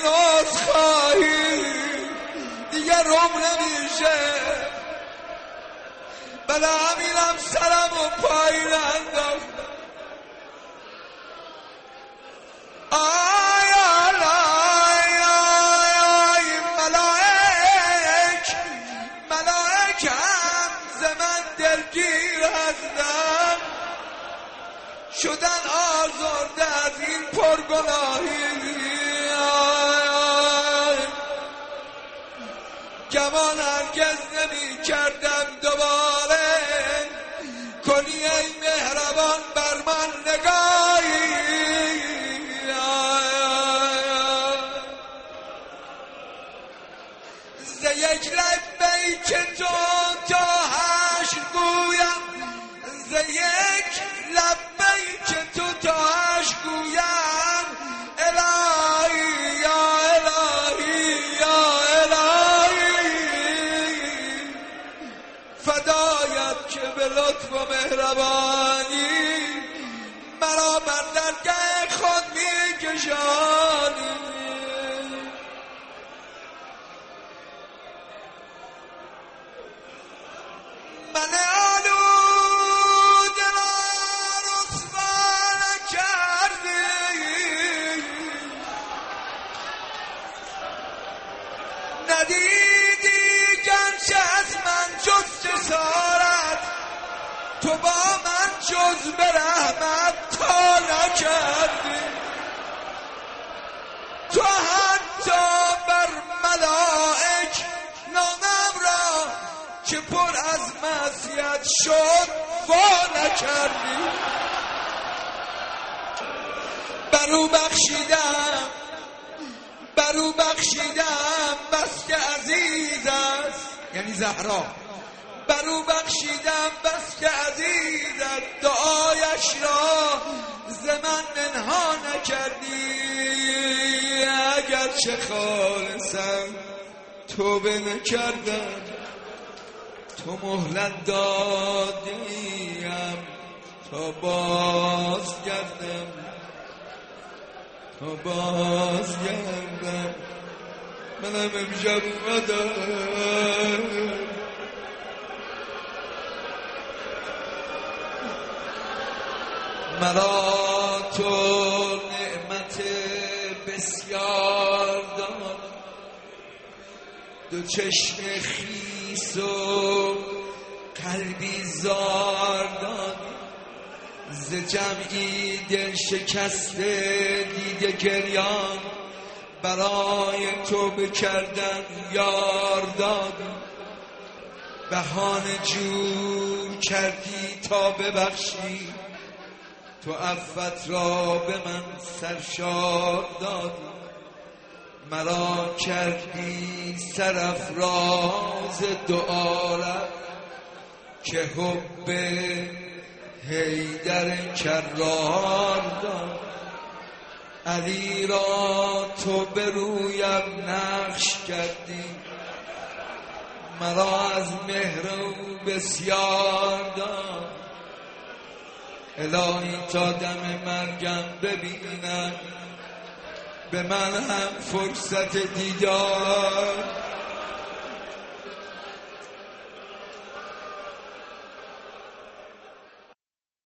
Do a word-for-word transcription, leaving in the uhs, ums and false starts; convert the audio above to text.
این عذرخواهی دیگه روم نمیشه. بلا همینم سرم و پایین انداختم. آی آی آی آی آی ملائک ملائکم ز من دلگیر هستم، شدن آزرده از این پرگناهی. گمان هرگز نمی کردم دوباره کنی ای مهربان بر من نگاهی. ز یک لبیک تو تا حشر گویم، ز یک لبیک تو تا حشر گویم الهی یا الهی یا الهی، فدایت که به لطف و مهربانی مرا بر درگاه خود می کشانی. من آلود را رسوا نکردی، ندیدی گرچه از من جز جسارت، تو با من جز به رحمت تا نکردی. تو حتی بر ملائک نامم را که پر از معصیت شد وا نکردی. برو بخشیدم برو بخشیدم بس که عزیز است، یعنی زهرا. برو بخشیدم بس که عزیز است، دعایش را ز من منها نکردی. اگرچه خالصم توبه نکردم، تو مهلت دادیم تا باز گردم تا باز گردم. منم امشب اومدم مرا تو نعمت بسیار داد، دو چشم خیس و قلبی زار داد. ز جمعی دل شکسته دیده گریان برای تو بکردن یار داد. بهانه جور کردی تا ببخشی، تو عفوت را به من سرشار داد. مرا کردی سرافراز دو عالم که حب حیدر کرار داد. علی را تو به رویم نقش کردی، مرا از مهر او بسیار داد. الهی تا دم مرگم ببینم به من هم فرصت دیدار